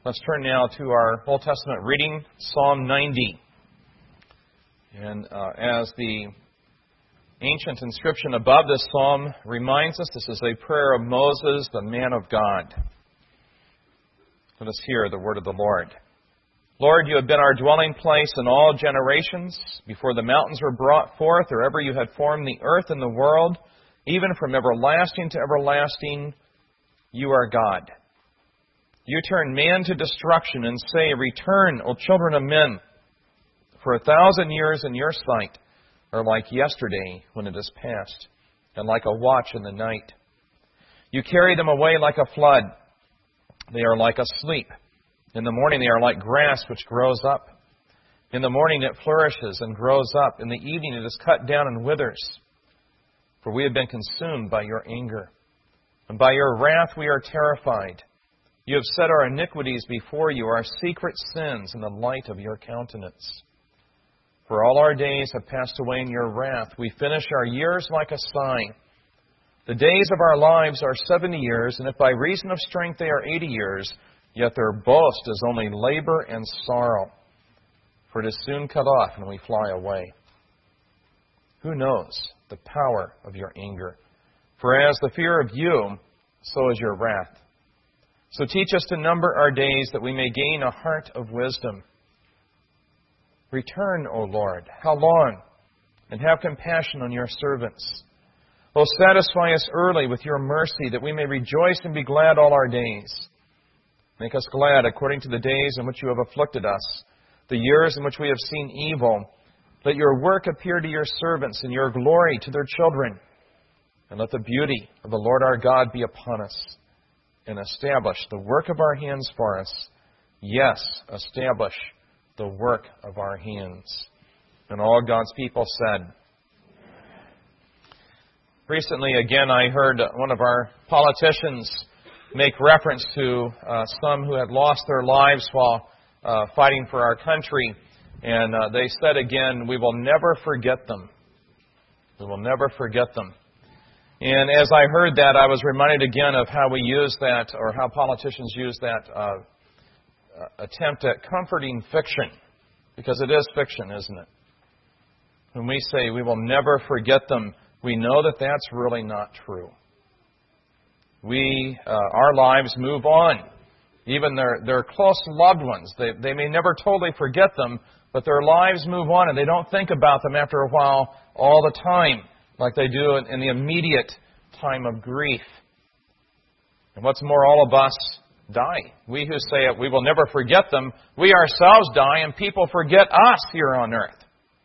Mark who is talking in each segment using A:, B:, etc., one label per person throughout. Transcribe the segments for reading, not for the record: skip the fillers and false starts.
A: Let's turn now to our Old Testament reading, Psalm 90. And as the ancient inscription above this psalm reminds us, this is a prayer of Moses, the man of God. Let us hear the word of the Lord. Lord, you have been our dwelling place in all generations, before the mountains were brought forth, or ever you had formed the earth and the world, even from everlasting to everlasting, you are God. You turn man to destruction and say, return, O children of men, for 1,000 years in your sight are like yesterday when it is past, and like a watch in the night. You carry them away like a flood. They are like asleep. In the morning they are like grass which grows up. In the morning it flourishes and grows up. In the evening it is cut down and withers. For we have been consumed by your anger, and by your wrath we are terrified. You have set our iniquities before you, our secret sins in the light of your countenance. For all our days have passed away in your wrath. We finish our years like a sigh. The days of our lives are 70 years, and if by reason of strength they are 80 years, yet their boast is only labor and sorrow. For it is soon cut off, and we fly away. Who knows the power of your anger? For as the fear of you, so is your wrath. So teach us to number our days, that we may gain a heart of wisdom. Return, O Lord, how long? And have compassion on your servants. O satisfy us early with your mercy, that we may rejoice and be glad all our days. Make us glad according to the days in which you have afflicted us, the years in which we have seen evil. Let your work appear to your servants, and your glory to their children. And let the beauty of the Lord our God be upon us, and establish the work of our hands for us. Yes, establish the work of our hands. And all God's people said. Recently, again, I heard one of our politicians make reference to some who had lost their lives while fighting for our country. And they said again, we will never forget them. We will never forget them. And as I heard that, I was reminded again of how we use that, or how politicians use that attempt at comforting fiction. Because it is fiction, isn't it? When we say we will never forget them, we know that that's really not true. Our lives move on. Even their close loved ones, they may never totally forget them, but their lives move on, and they don't think about them after a while all the time, like they do in the immediate time of grief. And what's more, all of us die. We who say it, we will never forget them, we ourselves die, and people forget us here on earth.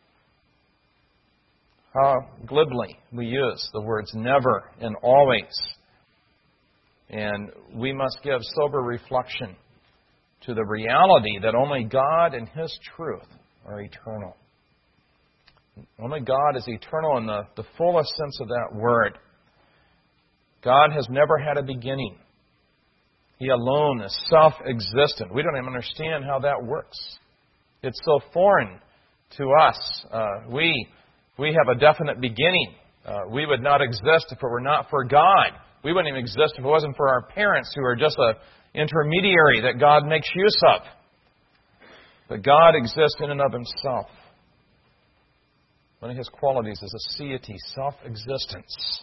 A: How glibly we use the words never and always. And we must give sober reflection to the reality that only God and His truth are eternal. Only God is eternal in the fullest sense of that word. God has never had a beginning. He alone is self-existent. We don't even understand how that works. It's so foreign to us. We have a definite beginning. We would not exist if it were not for God. We wouldn't even exist if it wasn't for our parents, who are just an intermediary that God makes use of. But God exists in and of Himself. One of His qualities is aseity, self-existence.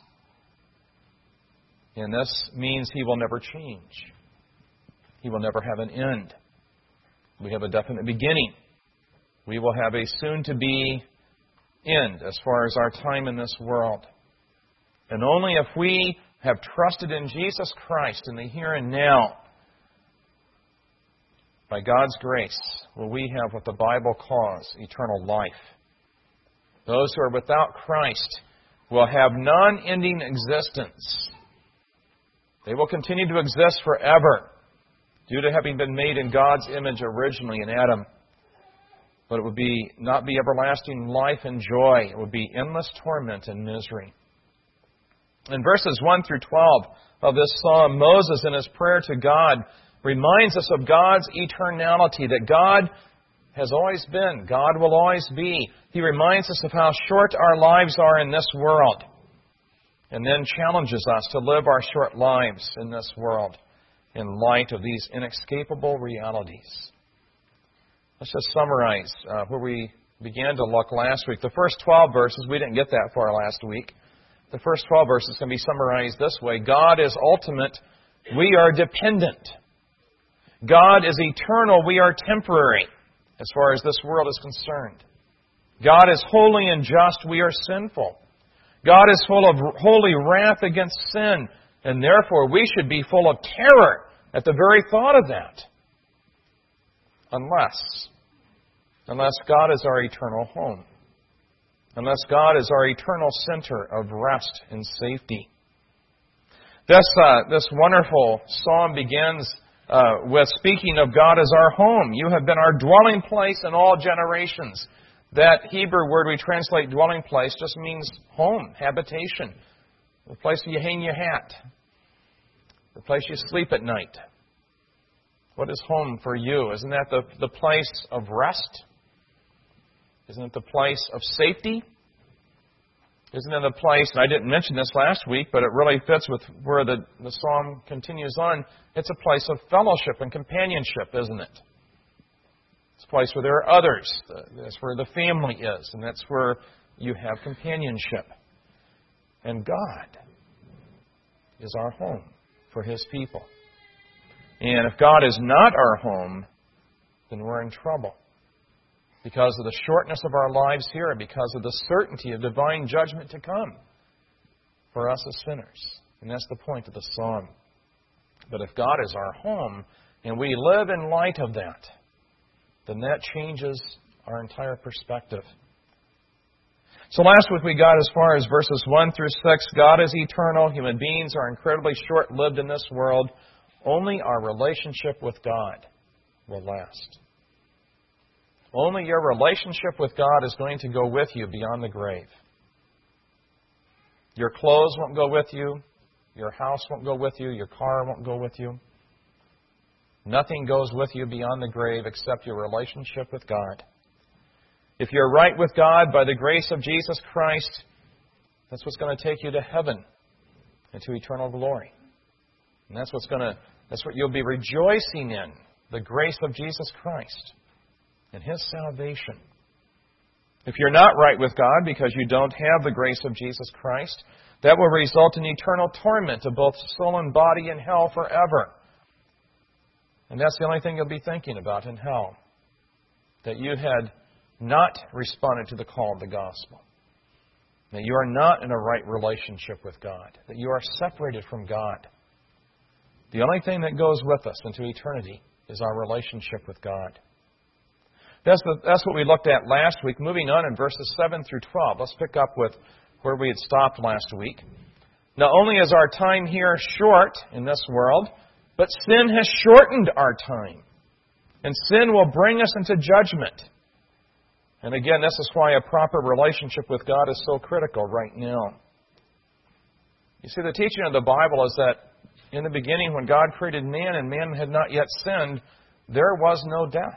A: And this means He will never change. He will never have an end. We have a definite beginning. We will have a soon-to-be end as far as our time in this world. And only if we have trusted in Jesus Christ in the here and now, by God's grace, will we have what the Bible calls eternal life. Those who are without Christ will have non-ending existence. They will continue to exist forever due to having been made in God's image originally in Adam. But it would not be everlasting life and joy. It would be endless torment and misery. In verses 1 through 12 of this psalm, Moses, in his prayer to God, reminds us of God's eternality, that God has always been, God will always be. He reminds us of how short our lives are in this world, and then challenges us to live our short lives in this world in light of these inescapable realities. Let's just summarize where we began to look last week. The first 12 verses, we didn't get that far last week. The first 12 verses can be summarized this way. God is ultimate. We are dependent. God is eternal. We are temporary as far as this world is concerned. God is holy and just. We are sinful. God is full of holy wrath against sin, and therefore we should be full of terror at the very thought of that. Unless God is our eternal home. Unless God is our eternal center of rest and safety. This wonderful psalm begins with speaking of God as our home. You have been our dwelling place in all generations. That Hebrew word we translate dwelling place just means home, habitation. The place where you hang your hat. The place you sleep at night. What is home for you? Isn't that the place of rest? Isn't it the place of safety? Isn't it a place, and I didn't mention this last week, but it really fits with where the psalm continues on. It's a place of fellowship and companionship, isn't it? It's a place where there are others. That's where the family is, and that's where you have companionship. And God is our home for His people. And if God is not our home, then we're in trouble. Because of the shortness of our lives here, and because of the certainty of divine judgment to come for us as sinners. And that's the point of the psalm. But if God is our home, and we live in light of that, then that changes our entire perspective. So last week we got as far as verses 1 through 6. God is eternal. Human beings are incredibly short-lived in this world. Only our relationship with God will last. Only your relationship with God is going to go with you beyond the grave. Your clothes won't go with you. Your house won't go with you. Your car won't go with you. Nothing goes with you beyond the grave except your relationship with God. If you're right with God by the grace of Jesus Christ, that's what's going to take you to heaven and to eternal glory. And that's what you'll be rejoicing in, the grace of Jesus Christ and His salvation. If you're not right with God because you don't have the grace of Jesus Christ, that will result in eternal torment of both soul and body in hell forever. And that's the only thing you'll be thinking about in hell. That you had not responded to the call of the gospel. That you are not in a right relationship with God. That you are separated from God. The only thing that goes with us into eternity is our relationship with God. That's what we looked at last week. Moving on in verses 7 through 12. Let's pick up with where we had stopped last week. Not only is our time here short in this world, but sin has shortened our time. And sin will bring us into judgment. And again, this is why a proper relationship with God is so critical right now. You see, the teaching of the Bible is that in the beginning, when God created man and man had not yet sinned, there was no death.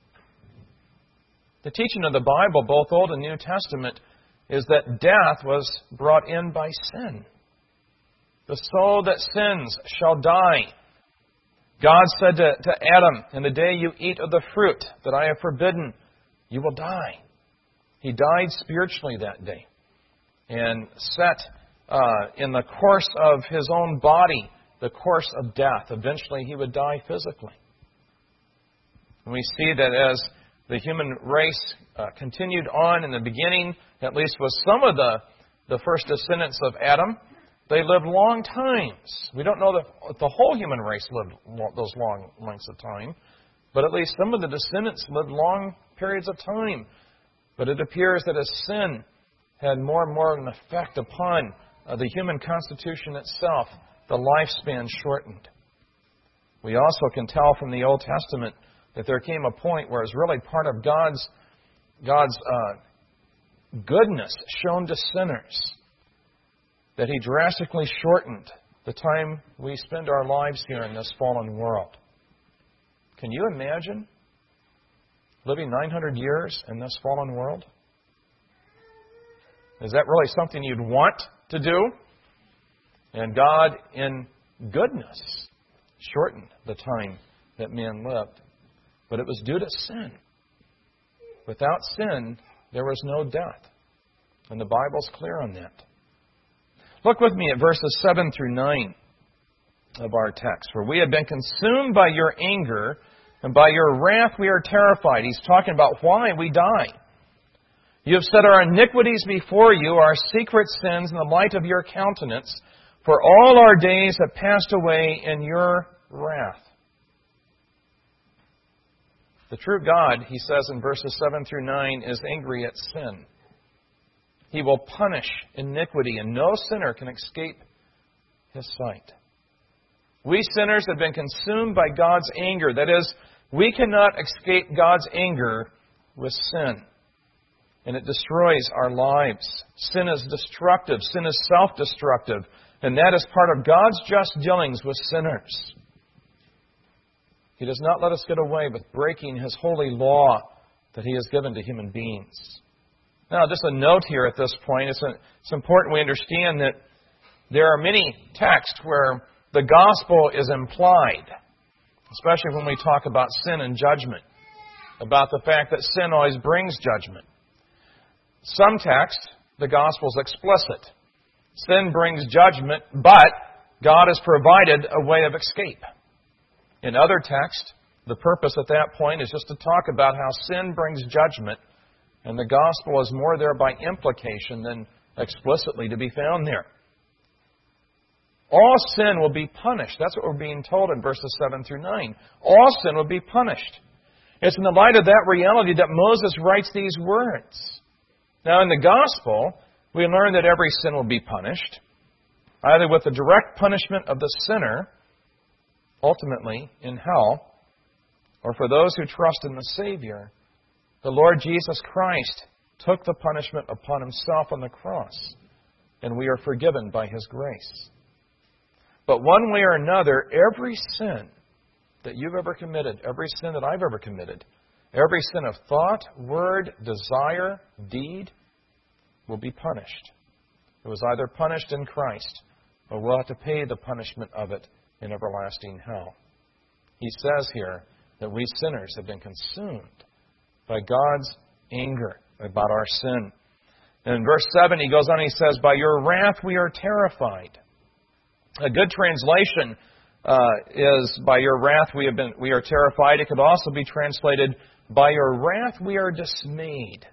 A: The teaching of the Bible, both Old and New Testament, is that death was brought in by sin. The soul that sins shall die. God said to Adam, "In the day you eat of the fruit that I have forbidden, you will die." He died spiritually that day and set in the course of his own body the course of death. Eventually he would die physically. And we see that as the human race continued on in the beginning, at least with some of the first descendants of Adam, they lived long times. We don't know that the whole human race lived those long lengths of time, but at least some of the descendants lived long periods of time. But it appears that as sin had more and more of an effect upon the human constitution itself, the lifespan shortened. We also can tell from the Old Testament that there came a point where it was really part of God's goodness shown to sinners, that He drastically shortened the time we spend our lives here in this fallen world. Can you imagine living 900 years in this fallen world? Is that really something you'd want to do? And God, in goodness, shortened the time that man lived. But it was due to sin. Without sin, there was no death. And the Bible's clear on that. Look with me at verses 7 through 9 of our text. For we have been consumed by your anger, and by your wrath we are terrified. He's talking about why we die. You have set our iniquities before you, our secret sins in the light of your countenance. For all our days have passed away in your wrath. The true God, he says in verses 7 through 9, is angry at sin. He will punish iniquity, and no sinner can escape his sight. We sinners have been consumed by God's anger. That is, we cannot escape God's anger with sin. And it destroys our lives. Sin is destructive. Sin is self-destructive. And that is part of God's just dealings with sinners. He does not let us get away with breaking His holy law that He has given to human beings. Now, just a note here at this point. It's important we understand that there are many texts where the gospel is implied, especially when we talk about sin and judgment, about the fact that sin always brings judgment. Some texts, the gospel is explicit. Sin brings judgment, but God has provided a way of escape. In other texts, the purpose at that point is just to talk about how sin brings judgment, and the gospel is more there by implication than explicitly to be found there. All sin will be punished. That's what we're being told in verses 7 through 9. All sin will be punished. It's in the light of that reality that Moses writes these words. Now, in the gospel, we learn that every sin will be punished, either with the direct punishment of the sinner, ultimately in hell, or for those who trust in the Savior. The Lord Jesus Christ took the punishment upon Himself on the cross, and we are forgiven by His grace. But one way or another, every sin that you've ever committed, every sin that I've ever committed, every sin of thought, word, desire, deed, will be punished. It was either punished in Christ, or we'll have to pay the punishment of it in everlasting hell. He says here that we sinners have been consumed by God's anger about our sin. And in verse 7, he goes on, he says, by your wrath we are terrified. A good translation is, by your wrath we are terrified. It could also be translated, by your wrath we are dismayed.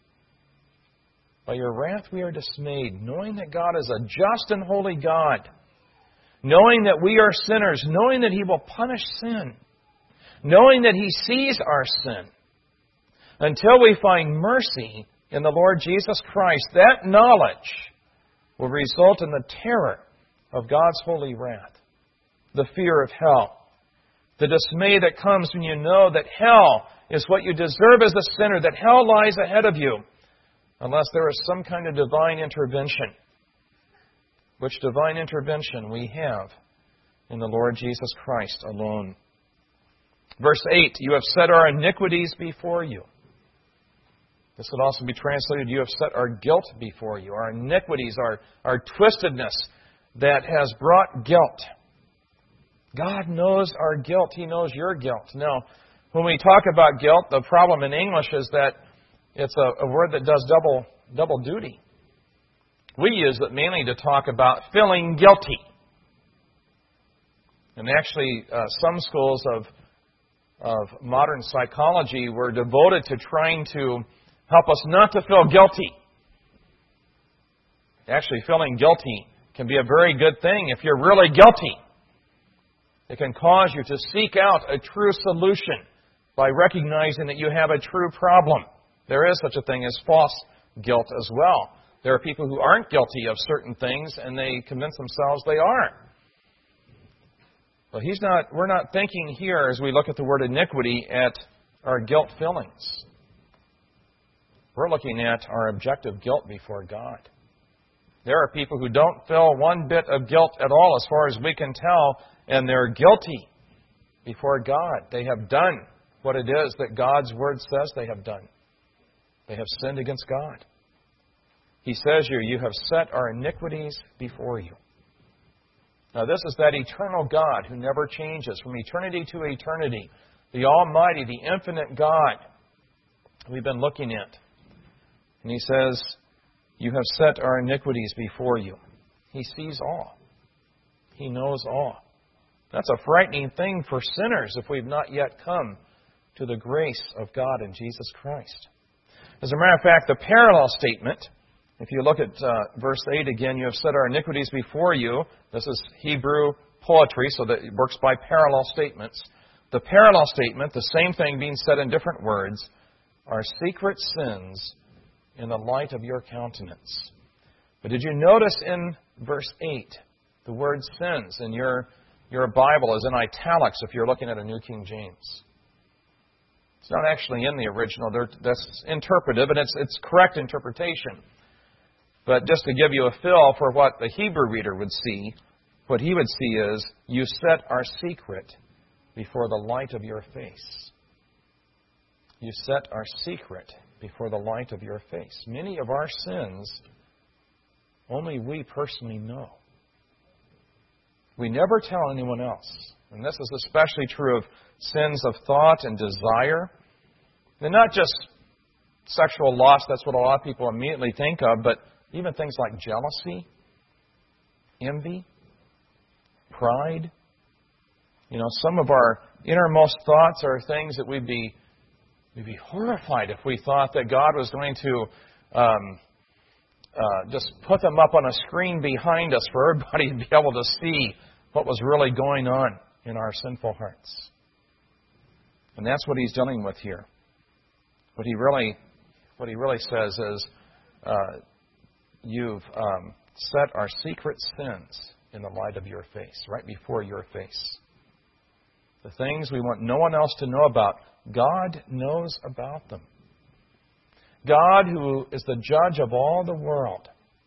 A: By your wrath we are dismayed, knowing that God is a just and holy God, knowing that we are sinners, knowing that He will punish sin, knowing that He sees our sin, until we find mercy in the Lord Jesus Christ. That knowledge will result in the terror of God's holy wrath, the fear of hell, the dismay that comes when you know that hell is what you deserve as a sinner, that hell lies ahead of you, unless there is some kind of divine intervention, which divine intervention we have in the Lord Jesus Christ alone. Verse 8, you have set our iniquities before you. This would also be translated, you have set our guilt before you. Our iniquities, our twistedness that has brought guilt. God knows our guilt. He knows your guilt. Now, when we talk about guilt, the problem in English is that it's a word that does double duty. We use it mainly to talk about feeling guilty. And actually, some schools of modern psychology were devoted to trying to help us not to feel guilty. Actually, feeling guilty can be a very good thing if you're really guilty. It can cause you to seek out a true solution by recognizing that you have a true problem. There is such a thing as false guilt as well. There are people who aren't guilty of certain things and they convince themselves they are. But we're not thinking here, as we look at the word iniquity, at our guilt feelings. We're looking at our objective guilt before God. There are people who don't feel one bit of guilt at all, as far as we can tell, and they're guilty before God. They have done what it is that God's Word says they have done. They have sinned against God. He says here, you have set our iniquities before you. Now, this is that eternal God who never changes from eternity to eternity. The Almighty, the infinite God we've been looking at. And He says, you have set our iniquities before you. He sees all. He knows all. That's a frightening thing for sinners if we've not yet come to the grace of God in Jesus Christ. As a matter of fact, the parallel statement, if you look at verse 8 again, you have set our iniquities before you. This is Hebrew poetry, so that it works by parallel statements. The parallel statement, the same thing being said in different words, are secret sins in the light of your countenance. But did you notice in verse 8, the word sins in your Bible is in italics if you're looking at a New King James. It's not actually in the original. That's interpretive, and it's correct interpretation. But just to give you a feel for what the Hebrew reader would see, what he would see is, you set our secret before the light of your face. You set our secret before the light of your face. Many of our sins, only we personally know. We never tell anyone else. And this is especially true of sins of thought and desire. And not just sexual lust, that's what a lot of people immediately think of, but even things like jealousy, envy, pride. You know, some of our innermost thoughts are things that we'd be horrified if we thought that God was going to just put them up on a screen behind us for everybody to be able to see what was really going on in our sinful hearts. And that's what He's dealing with here. What he really says is, you've set our secret sins in the light of your face, right before your face. The things we want no one else to know about, God knows about them. God, who is the judge of all the world,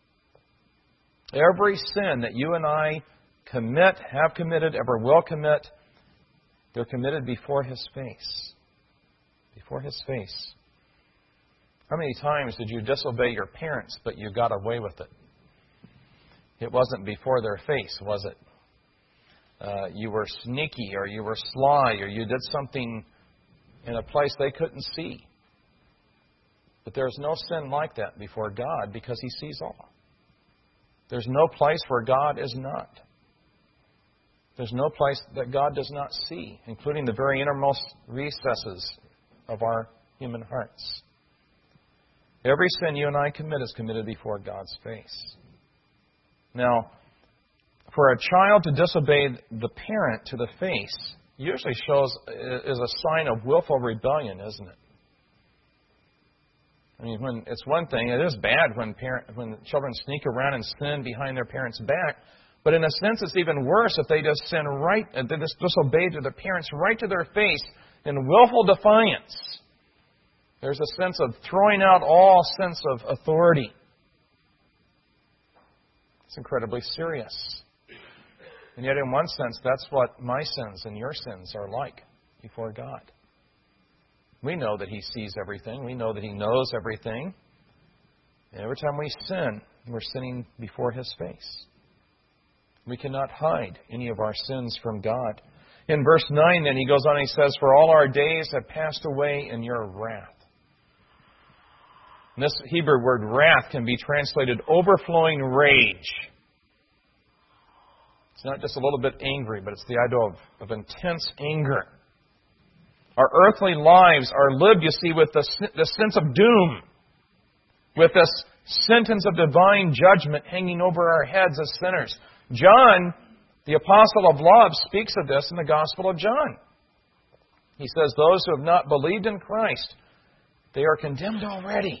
A: every sin that you and I commit, have committed, ever will commit, they're committed before His face. Before His face. How many times did you disobey your parents, but you got away with it? It wasn't before their face, was it? You were sneaky, or you were sly, or you did something in a place they couldn't see. But there's no sin like that before God, because He sees all. There's no place where God is not. There's no place that God does not see, including the very innermost recesses of our human hearts. Every sin you and I commit is committed before God's face. Now, for a child to disobey the parent to the face usually is a sign of willful rebellion, isn't it? I mean, when it's one thing, it is bad when children sneak around and sin behind their parents' back. But in a sense, it's even worse if they just they just disobey to their parents right to their face in willful defiance. There's a sense of throwing out all sense of authority. It's incredibly serious. And yet, in one sense, that's what my sins and your sins are like before God. We know that He sees everything. We know that He knows everything. And every time we sin, we're sinning before His face. We cannot hide any of our sins from God. In verse 9, then, he goes on and he says, for all our days have passed away in your wrath. And this Hebrew word wrath can be translated overflowing rage. It's not just a little bit angry, but it's the idea of intense anger. Our earthly lives are lived, you see, with the sense of doom, with this sentence of divine judgment hanging over our heads as sinners. John, the apostle of love, speaks of this in the Gospel of John. He says, those who have not believed in Christ, they are condemned already.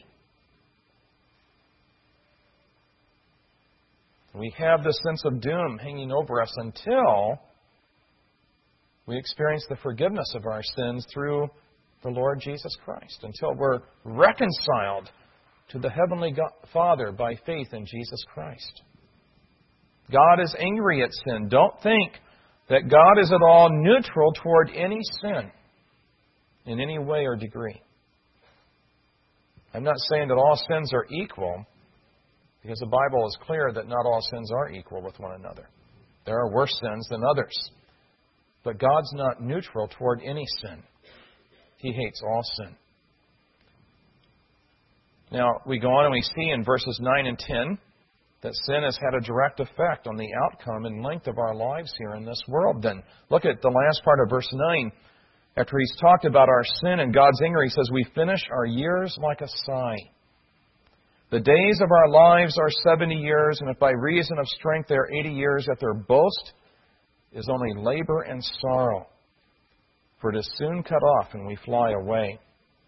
A: We have this sense of doom hanging over us until we experience the forgiveness of our sins through the Lord Jesus Christ, until we're reconciled to the Heavenly Father by faith in Jesus Christ. God is angry at sin. Don't think that God is at all neutral toward any sin in any way or degree. I'm not saying that all sins are equal, because the Bible is clear that not all sins are equal with one another. There are worse sins than others. But God's not neutral toward any sin. He hates all sin. Now, we go on and we see in verses 9 and 10 that sin has had a direct effect on the outcome and length of our lives here in this world. Then look at the last part of verse 9. After he's talked about our sin and God's anger, he says, we finish our years like a sigh. The days of our lives are 70 years, and if by reason of strength they are 80 years, yet their boast is only labor and sorrow. For it is soon cut off, and we fly away.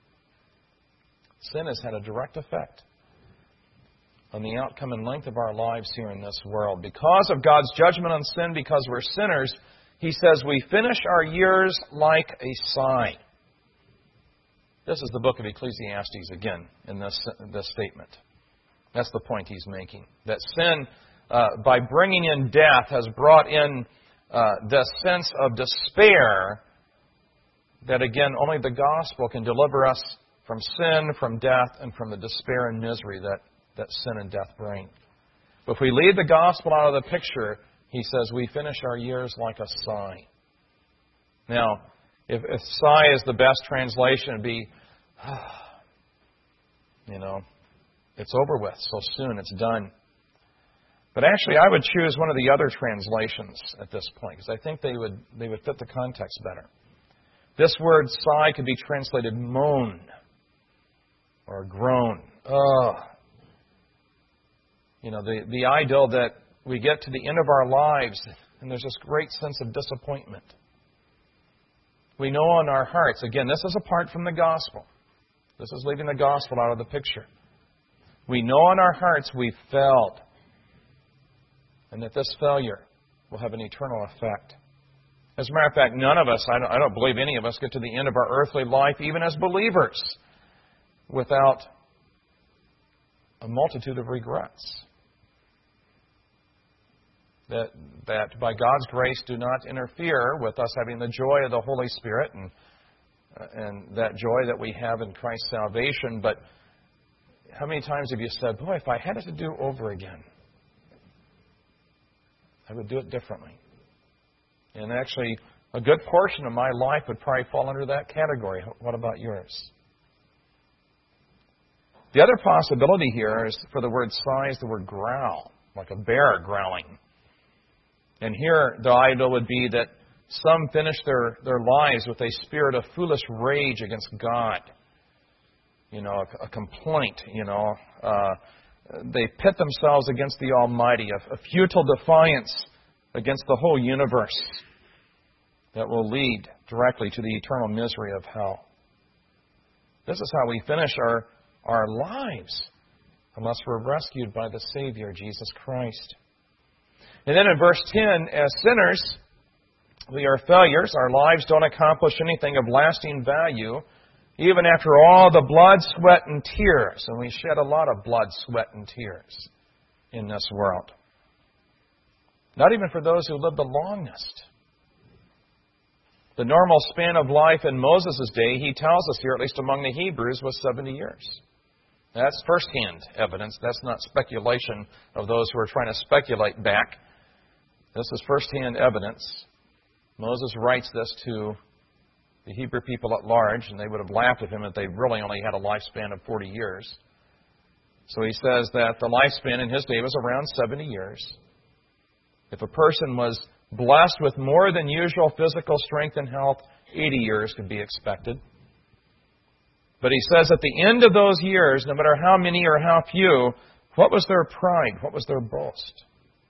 A: Sin has had a direct effect on the outcome and length of our lives here in this world. Because of God's judgment on sin, because we're sinners, he says we finish our years like a sigh. This is the book of Ecclesiastes again in this statement. That's the point he's making. That sin, by bringing in death, has brought in the sense of despair that, again, only the gospel can deliver us from sin, from death, and from the despair and misery that sin and death bring. But if we leave the gospel out of the picture, he says we finish our years like a sigh. Now, if sigh is the best translation, it'd be, it's over with so soon, it's done. But actually, I would choose one of the other translations at this point, because I think they would fit the context better. This word sigh could be translated moan or groan. The ideal that we get to the end of our lives and there's this great sense of disappointment. We know in our hearts, again, this is apart from the gospel. This is leaving the gospel out of the picture. We know in our hearts we've failed, and that this failure will have an eternal effect. As a matter of fact, none of us, I don't believe any of us, get to the end of our earthly life, even as believers, without a multitude of regrets. That by God's grace do not interfere with us having the joy of the Holy Spirit and that joy that we have in Christ's salvation. But how many times have you said, boy, if I had it to do over again, I would do it differently? And actually, a good portion of my life would probably fall under that category. What about yours? The other possibility here is for the word sigh is the word growl, like a bear growling. And here the idea would be that some finish their lives with a spirit of foolish rage against God. A complaint, They pit themselves against the Almighty, a futile defiance against the whole universe that will lead directly to the eternal misery of hell. This is how we finish our lives unless we're rescued by the Savior, Jesus Christ. And then in verse 10, as sinners, we are failures. Our lives don't accomplish anything of lasting value, even after all the blood, sweat, and tears. And we shed a lot of blood, sweat, and tears in this world. Not even for those who live the longest. The normal span of life in Moses' day, he tells us here, at least among the Hebrews, was 70 years. That's first-hand evidence. That's not speculation of those who are trying to speculate back. This is first-hand evidence. Moses writes this to the Hebrew people at large, and they would have laughed at him if they really only had a lifespan of 40 years. So he says that the lifespan in his day was around 70 years. If a person was blessed with more than usual physical strength and health, 80 years could be expected. But he says at the end of those years, no matter how many or how few, what was their pride? What was their boast?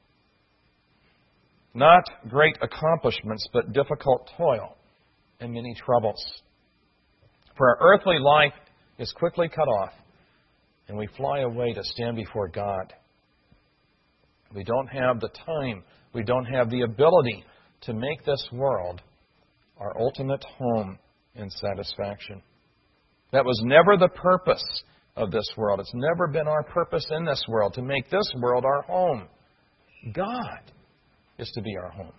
A: Not great accomplishments, but difficult toil and many troubles. For our earthly life is quickly cut off, and we fly away to stand before God. We don't have the time, we don't have the ability to make this world our ultimate home and satisfaction. That was never the purpose of this world. It's never been our purpose in this world to make this world our home. God is to be our home.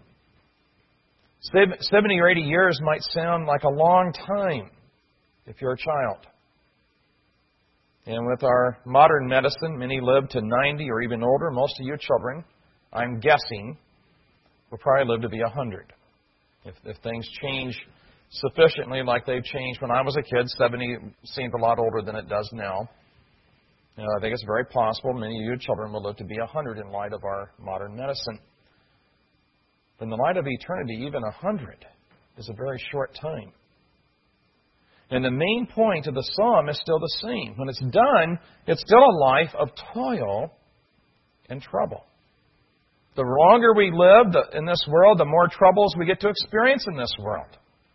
A: 70 or 80 years might sound like a long time if you're a child. And with our modern medicine, many live to 90 or even older. Most of you children, I'm guessing, we'll probably live to be 100. If things change sufficiently like they've changed when I was a kid, 70 seemed a lot older than it does now. I think it's very possible many of you children will live to be 100 in light of our modern medicine. But in the light of eternity, even 100 is a very short time. And the main point of the psalm is still the same. When it's done, it's still a life of toil and trouble. The longer we live in this world, the more troubles we get to experience in this world.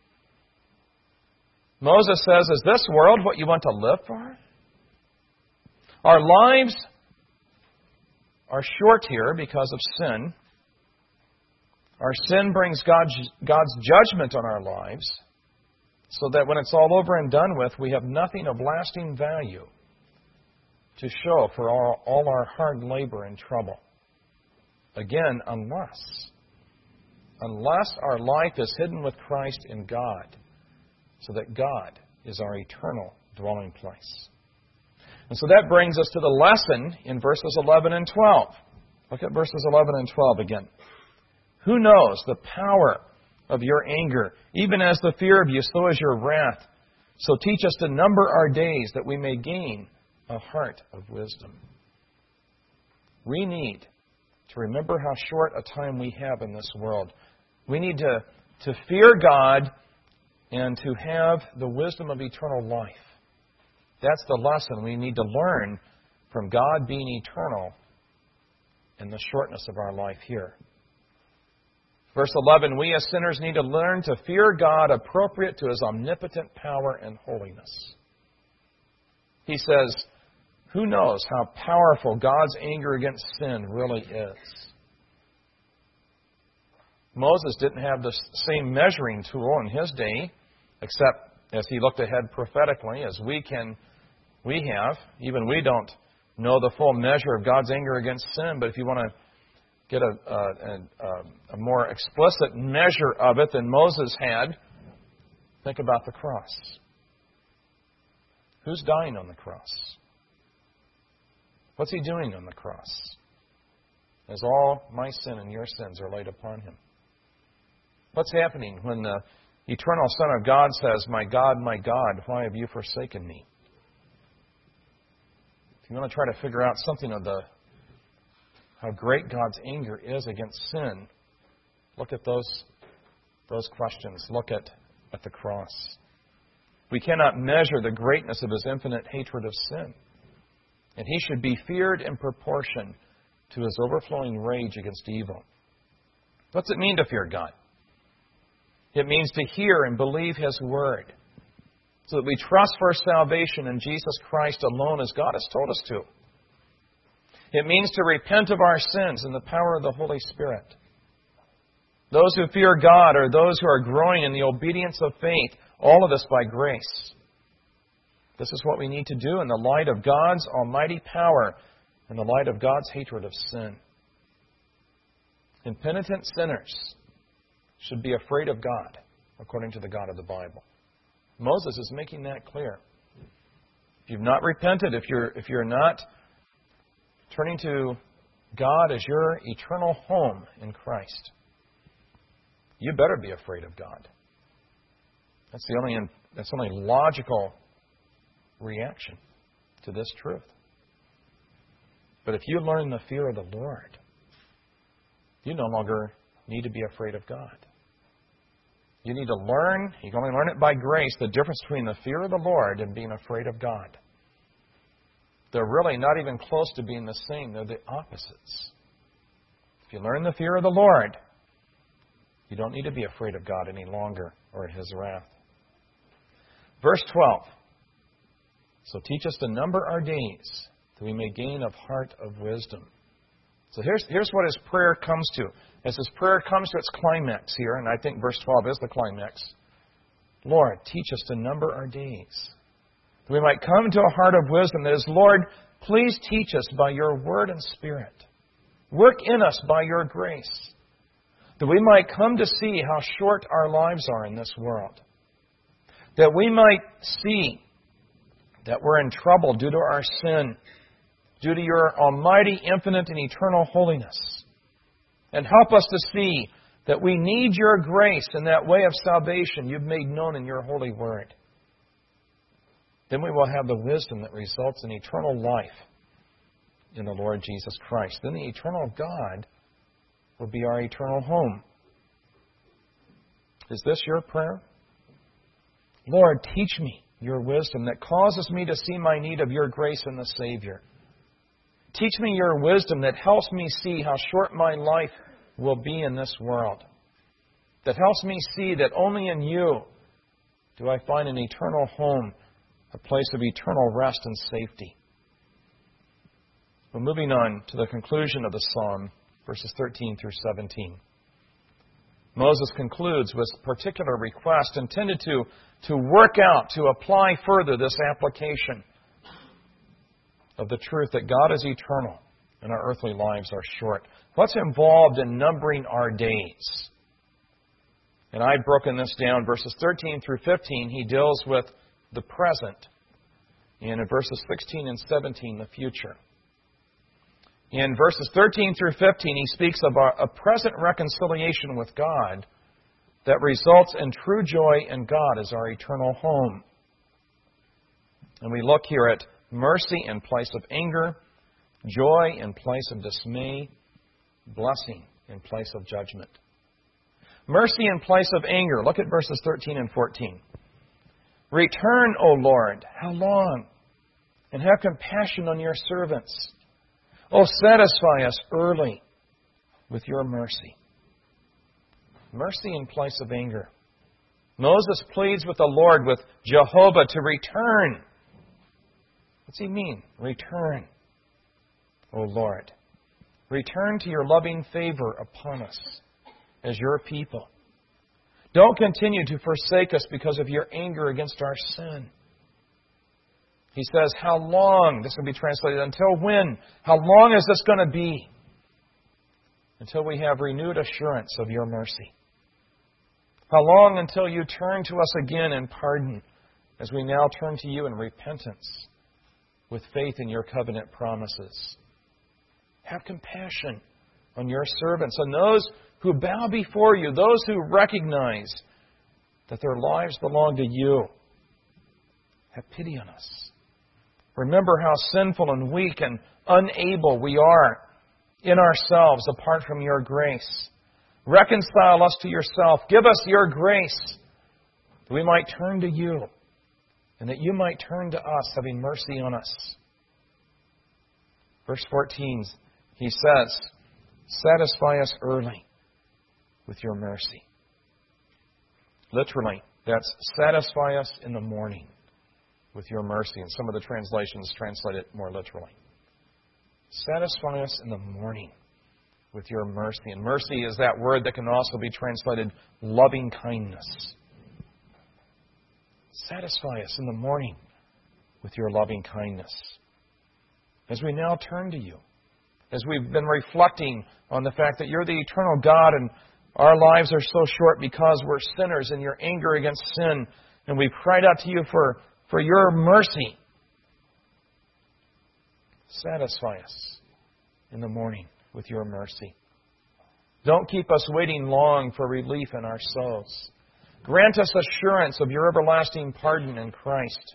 A: Moses says, is this world what you want to live for? Our lives are short here because of sin. Our sin brings God's judgment on our lives, so that when it's all over and done with, we have nothing of lasting value to show for all our hard labor and trouble. Again, unless our life is hidden with Christ in God, so that God is our eternal dwelling place. And so that brings us to the lesson in verses 11 and 12. Look at verses 11 and 12 again. Who knows the power of your anger? Even as the fear of you, so is your wrath. So teach us to number our days, that we may gain a heart of wisdom. We need to remember how short a time we have in this world. We need to fear God and to have the wisdom of eternal life. That's the lesson we need to learn from God being eternal and the shortness of our life here. Verse 11, we as sinners need to learn to fear God appropriate to His omnipotent power and holiness. He says, who knows how powerful God's anger against sin really is? Moses didn't have the same measuring tool in his day, except as he looked ahead prophetically, as we have. Even we don't know the full measure of God's anger against sin, but if you want to get a more explicit measure of it than Moses had, think about the cross. Who's dying on the cross? What's He doing on the cross? As all my sin and your sins are laid upon Him. What's happening when the eternal Son of God says, my God, why have you forsaken me? If you want to try to figure out something of how great God's anger is against sin, look at those questions. Look at the cross. We cannot measure the greatness of His infinite hatred of sin. And He should be feared in proportion to His overflowing rage against evil. What's it mean to fear God? It means to hear and believe His Word, so that we trust for salvation in Jesus Christ alone, as God has told us to. It means to repent of our sins in the power of the Holy Spirit. Those who fear God are those who are growing in the obedience of faith, all of this by grace. This is what we need to do in the light of God's almighty power, in the light of God's hatred of sin. Impenitent sinners should be afraid of God, according to the God of the Bible. Moses is making that clear. If you've not repented, if you're not turning to God as your eternal home in Christ, you better be afraid of God. That's the only logical reaction to this truth. But if you learn the fear of the Lord, you no longer need to be afraid of God. You need to learn, you can only learn it by grace, the difference between the fear of the Lord and being afraid of God. They're really not even close to being the same. They're the opposites. If you learn the fear of the Lord, you don't need to be afraid of God any longer or His wrath. Verse 12. So teach us to number our days, that we may gain a heart of wisdom. So here's what his prayer comes to. As his prayer comes to its climax here, and I think verse 12 is the climax. Lord, teach us to number our days, that we might come to a heart of wisdom. That is, Lord, please teach us by your word and spirit. Work in us by your grace, that we might come to see how short our lives are in this world. That we might see that we're in trouble due to our sin, due to your almighty, infinite, and eternal holiness. And help us to see that we need your grace in that way of salvation you've made known in your holy word. Then we will have the wisdom that results in eternal life in the Lord Jesus Christ. Then the eternal God will be our eternal home. Is this your prayer? Lord, teach me your wisdom that causes me to see my need of your grace in the Savior. Teach me your wisdom that helps me see how short my life will be in this world. That helps me see that only in you do I find an eternal home, a place of eternal rest and safety. Well, moving on to the conclusion of the psalm, verses 13 through 17. Moses concludes with a particular request intended to work out, to apply further this application of the truth that God is eternal and our earthly lives are short. What's involved in numbering our days? And I've broken this down. Verses 13 through 15, he deals with the present. And in verses 16 and 17, the future. In verses 13 through 15, he speaks of a present reconciliation with God that results in true joy in God as our eternal home. And we look here at mercy in place of anger, joy in place of dismay, blessing in place of judgment. Mercy in place of anger. Look at verses 13 and 14. Return, O Lord, how long? And have compassion on your servants. O satisfy us early with your mercy. Mercy in place of anger. Moses pleads with the Lord, with Jehovah, to return. What's he mean? Return, O Lord. Return to your loving favor upon us as your people. Don't continue to forsake us because of your anger against our sin. He says, how long? This can be translated, until when? How long is this going to be? Until we have renewed assurance of your mercy. How long until you turn to us again in pardon, as we now turn to you in repentance with faith in your covenant promises? Have compassion on your servants, on those who bow before you, those who recognize that their lives belong to you. Have pity on us. Remember how sinful and weak and unable we are in ourselves apart from your grace. Reconcile us to yourself. Give us your grace that we might turn to you and that you might turn to us, having mercy on us. Verse 14, he says, satisfy us early with your mercy. Literally, that's satisfy us in the morning with your mercy. And some of the translations translate it more literally. Satisfy us in the morning with your mercy. And mercy is that word that can also be translated loving kindness. Satisfy us in the morning with your loving kindness. As we now turn to you, as we've been reflecting on the fact that you're the eternal God and our lives are so short because we're sinners in your anger against sin, and we've cried out to you for your mercy. Satisfy us in the morning with your mercy. Don't keep us waiting long for relief in our souls. Grant us assurance of your everlasting pardon in Christ.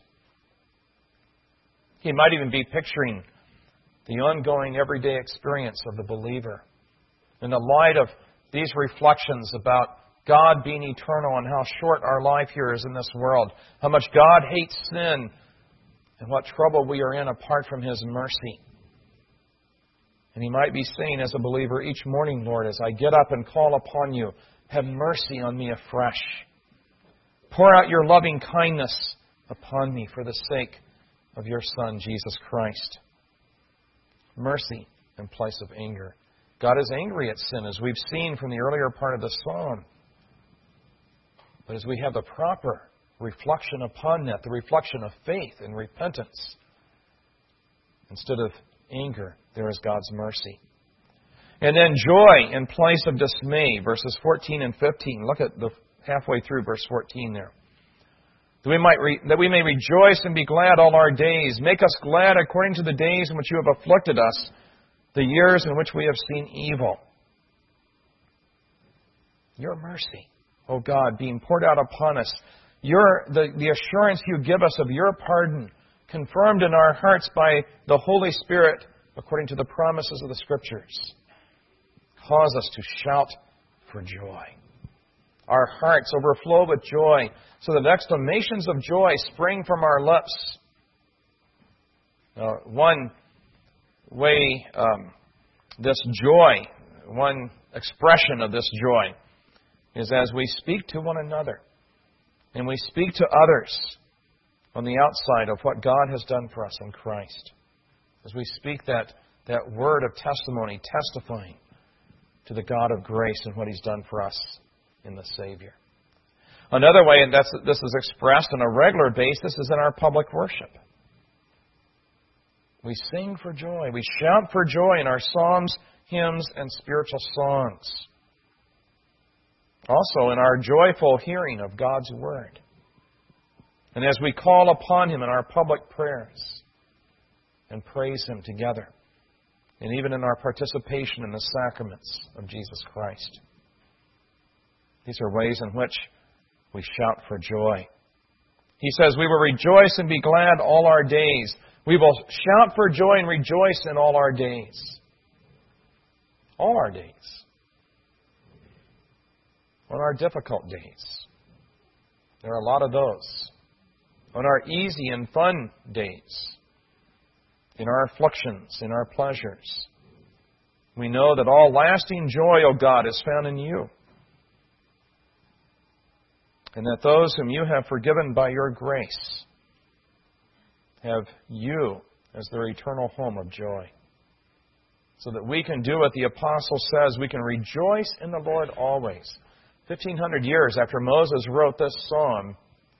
A: He might even be picturing the ongoing everyday experience of the believer in the light of these reflections about God being eternal and how short our life here is in this world, how much God hates sin, and what trouble we are in apart from His mercy. And he might be saying as a believer each morning, Lord, as I get up and call upon you, have mercy on me afresh. Pour out your loving kindness upon me for the sake of your Son, Jesus Christ. Mercy in place of anger. God is angry at sin, as we've seen from the earlier part of the psalm. But as we have the proper reflection upon that, the reflection of faith and repentance, instead of anger, there is God's mercy. And then joy in place of dismay, verses 14 and 15. Look at the halfway through verse 14 there. That we may rejoice and be glad all our days. Make us glad according to the days in which you have afflicted us, the years in which we have seen evil. Your mercy, O God, being poured out upon us. The assurance you give us of your pardon, confirmed in our hearts by the Holy Spirit, according to the promises of the Scriptures, cause us to shout for joy. Our hearts overflow with joy, so that exclamations of joy spring from our lips. One way, this joy, one expression of this joy, is as we speak to one another and we speak to others on the outside of what God has done for us in Christ. As we speak that word of testimony, testifying to the God of grace and what He's done for us in the Savior. Another way, and this is expressed on a regular basis, is in our public worship. We sing for joy. We shout for joy in our psalms, hymns, and spiritual songs. Also in our joyful hearing of God's Word. And as we call upon Him in our public prayers and praise Him together. And even in our participation in the sacraments of Jesus Christ. These are ways in which we shout for joy. He says, we will rejoice and be glad all our days. We will shout for joy and rejoice in all our days. All our days. On our difficult days. There are a lot of those. On our easy and fun days. In our afflictions, in our pleasures. We know that all lasting joy, O God, is found in you. And that those whom you have forgiven by your grace have you as their eternal home of joy. So that we can do what the Apostle says, we can rejoice in the Lord always. 1,500 years after Moses wrote this psalm,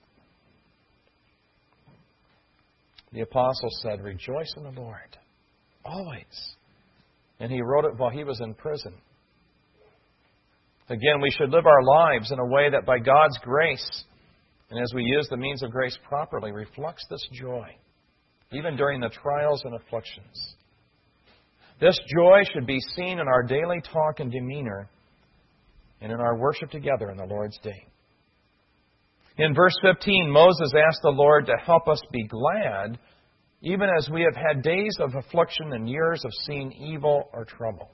A: the Apostle said, rejoice in the Lord always. And he wrote it while he was in prison. Again, we should live our lives in a way that by God's grace, and as we use the means of grace properly, reflects this joy, even during the trials and afflictions. This joy should be seen in our daily talk and demeanor and in our worship together in the Lord's Day. In verse 15, Moses asked the Lord to help us be glad, even as we have had days of affliction and years of seeing evil or trouble.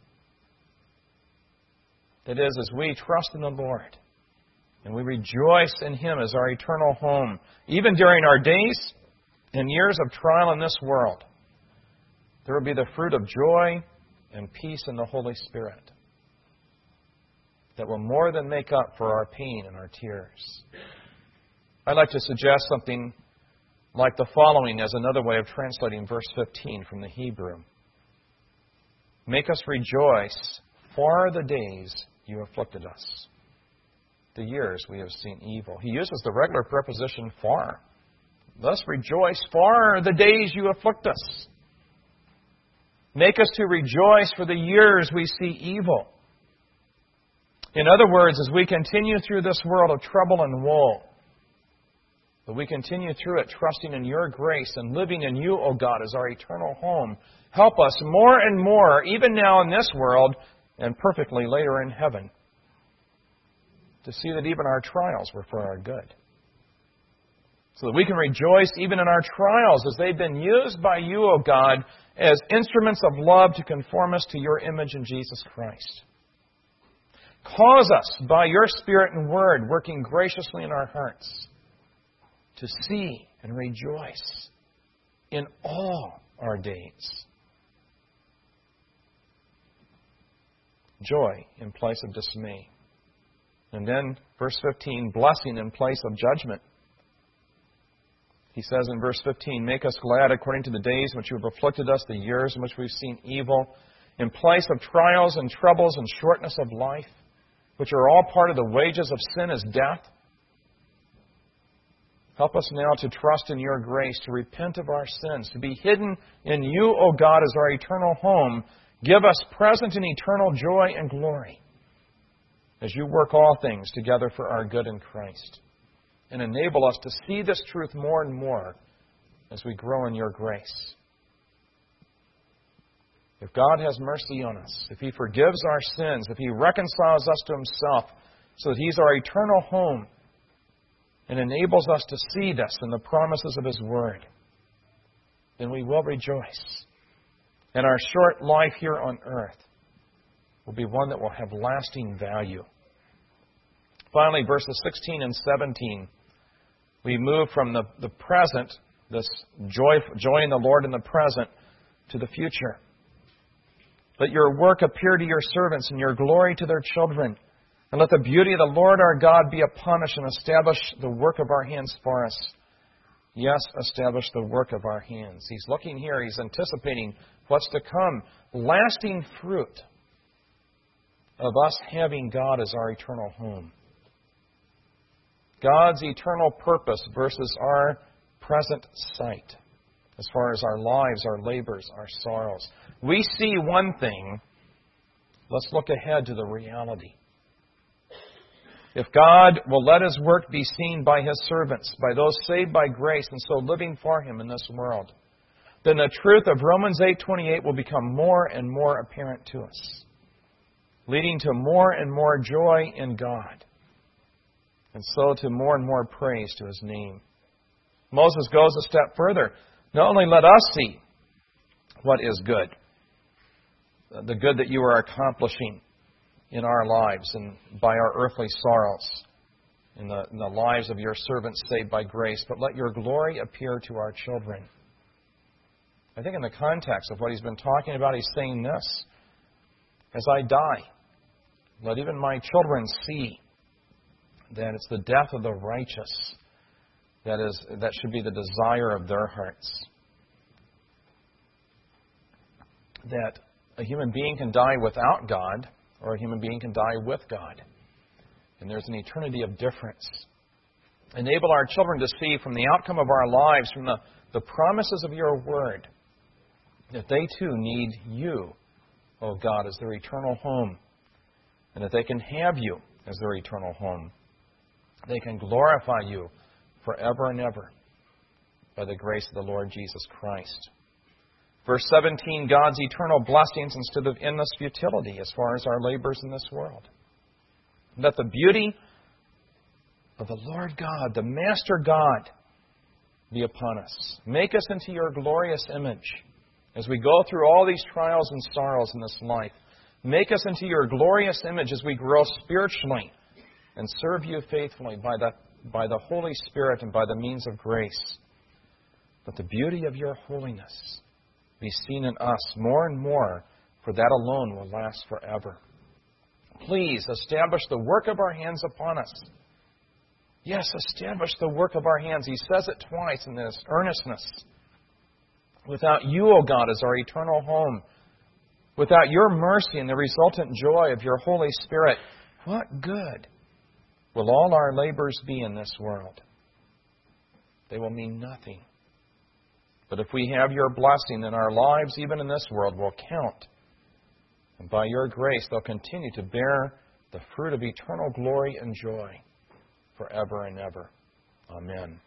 A: That is, as we trust in the Lord and we rejoice in Him as our eternal home, even during our days and years of trial in this world, there will be the fruit of joy and peace in the Holy Spirit that will more than make up for our pain and our tears. I'd like to suggest something like the following as another way of translating verse 15 from the Hebrew. Make us rejoice for the days you afflicted us, the years we have seen evil. He uses the regular preposition for. Thus rejoice for the days you afflict us. Make us to rejoice for the years we see evil. In other words, as we continue through this world of trouble and woe, but we continue through it trusting in your grace and living in you, O God, as our eternal home. Help us more and more, even now in this world, and perfectly later in heaven, to see that even our trials were for our good. So that we can rejoice even in our trials as they've been used by you, O God, as instruments of love to conform us to your image in Jesus Christ. Cause us, by your Spirit and Word, working graciously in our hearts, to see and rejoice in all our days. Joy in place of dismay. And then, verse 15, blessing in place of judgment. He says in verse 15, make us glad according to the days in which you have afflicted us, the years in which we've seen evil, in place of trials and troubles and shortness of life, which are all part of the wages of sin is death. Help us now to trust in your grace, to repent of our sins, to be hidden in you, O God, as our eternal home. Give us present and eternal joy and glory as you work all things together for our good in Christ. And enable us to see this truth more and more as we grow in your grace. If God has mercy on us, if He forgives our sins, if He reconciles us to Himself so that He's our eternal home and enables us to see this in the promises of His Word, then we will rejoice. And our short life here on earth will be one that will have lasting value. Finally, verses 16 and 17, we move from the present, this joy in the Lord in the present, to the future. Let your work appear to your servants and your glory to their children. And let the beauty of the Lord our God be upon us and establish the work of our hands for us. Yes, establish the work of our hands. He's looking here. He's anticipating what's to come. Lasting fruit of us having God as our eternal home. God's eternal purpose versus our present sight. As far as our lives, our labors, our sorrows. We see one thing. Let's look ahead to the reality. If God will let His work be seen by His servants, by those saved by grace and so living for Him in this world, then the truth of Romans 8:28 will become more and more apparent to us, leading to more and more joy in God, and so to more and more praise to His name. Moses goes a step further. Not only let us see what is good, the good that you are accomplishing in our lives and by our earthly sorrows, in the lives of your servants saved by grace, but let your glory appear to our children. I think in the context of what he's been talking about, he's saying this: as I die, let even my children see that it's the death of the righteous that should be the desire of their hearts. That a human being can die without God, or a human being can die with God. And there's an eternity of difference. Enable our children to see from the outcome of our lives, from the promises of your word, that they too need you, O God, as their eternal home. And that they can have you as their eternal home. They can glorify you forever and ever by the grace of the Lord Jesus Christ. Verse 17, God's eternal blessings instead of endless futility as far as our labors in this world. Let the beauty of the Lord God, the Master God, be upon us. Make us into your glorious image as we go through all these trials and sorrows in this life. Make us into your glorious image as we grow spiritually and serve you faithfully by the Holy Spirit and by the means of grace. Let the beauty of your holiness be seen in us more and more, for that alone will last forever. Please establish the work of our hands upon us. Yes, establish the work of our hands. He says it twice in this earnestness. Without you, O God, as our eternal home, without your mercy and the resultant joy of your Holy Spirit, what good will all our labors be in this world? They will mean nothing. But if we have your blessing, then our lives, even in this world, will count. And by your grace, they'll continue to bear the fruit of eternal glory and joy forever and ever. Amen.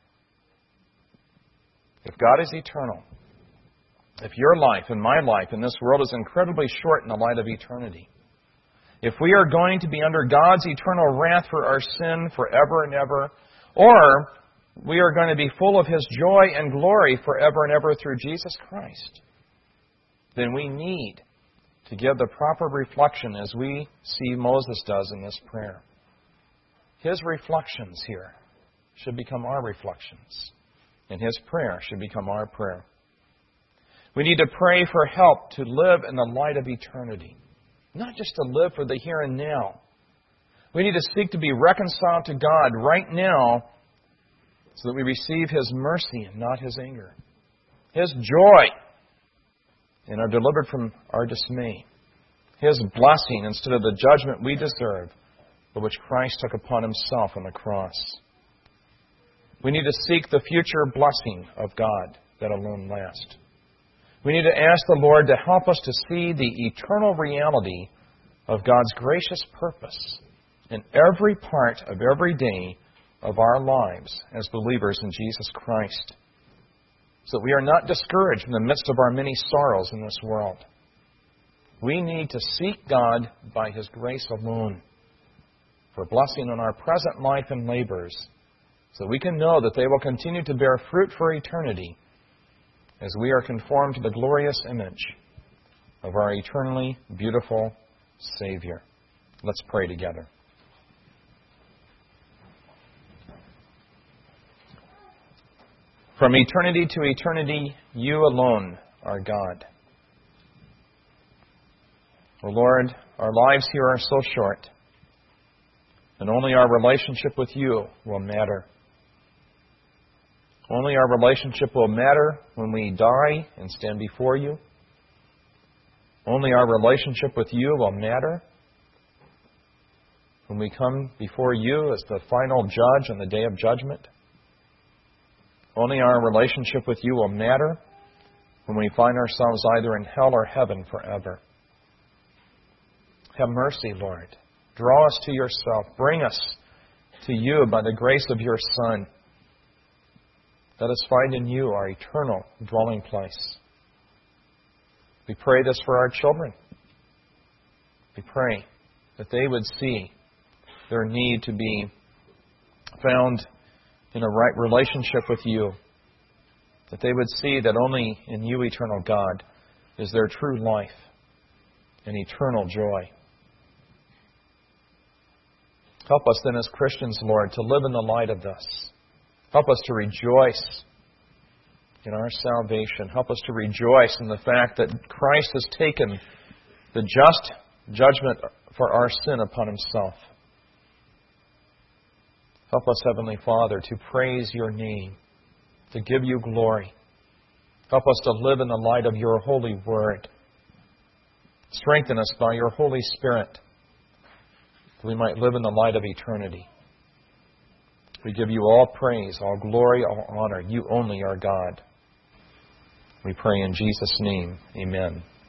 A: If God is eternal, if your life and my life in this world is incredibly short in the light of eternity, if we are going to be under God's eternal wrath for our sin forever and ever, or we are going to be full of His joy and glory forever and ever through Jesus Christ, then we need to give the proper reflection as we see Moses does in this prayer. His reflections here should become our reflections, and his prayer should become our prayer. We need to pray for help to live in the light of eternity, not just to live for the here and now. We need to seek to be reconciled to God right now so that we receive His mercy and not His anger, His joy and are delivered from our dismay, His blessing instead of the judgment we deserve, but which Christ took upon Himself on the cross. We need to seek the future blessing of God that alone lasts. We need to ask the Lord to help us to see the eternal reality of God's gracious purpose in every part of every day of our lives as believers in Jesus Christ, so that we are not discouraged in the midst of our many sorrows in this world, We need to seek God by His grace alone for blessing on our present life and labors, so we can know that they will continue to bear fruit for eternity as we are conformed to the glorious image of our eternally beautiful Savior. Let's pray together. From eternity to eternity, You alone are God. O Lord, our lives here are so short, and only our relationship with You will matter. Only our relationship will matter when we die and stand before You. Only our relationship with You will matter when we come before You as the final judge on the day of judgment. Only our relationship with You will matter when we find ourselves either in hell or heaven forever. Have mercy, Lord. Draw us to Yourself. Bring us to You by the grace of Your Son. Let us find in You our eternal dwelling place. We pray this for our children. We pray that they would see their need to be found in a right relationship with You. That they would see that only in You, eternal God, is there true life and eternal joy. Help us then as Christians, Lord, to live in the light of this. Help us to rejoice in our salvation. Help us to rejoice in the fact that Christ has taken the just judgment for our sin upon Himself. Help us, Heavenly Father, to praise Your name, to give You glory. Help us to live in the light of Your holy word. Strengthen us by Your Holy Spirit, that we might live in the light of eternity. We give You all praise, all glory, all honor. You only are God. We pray in Jesus' name. Amen.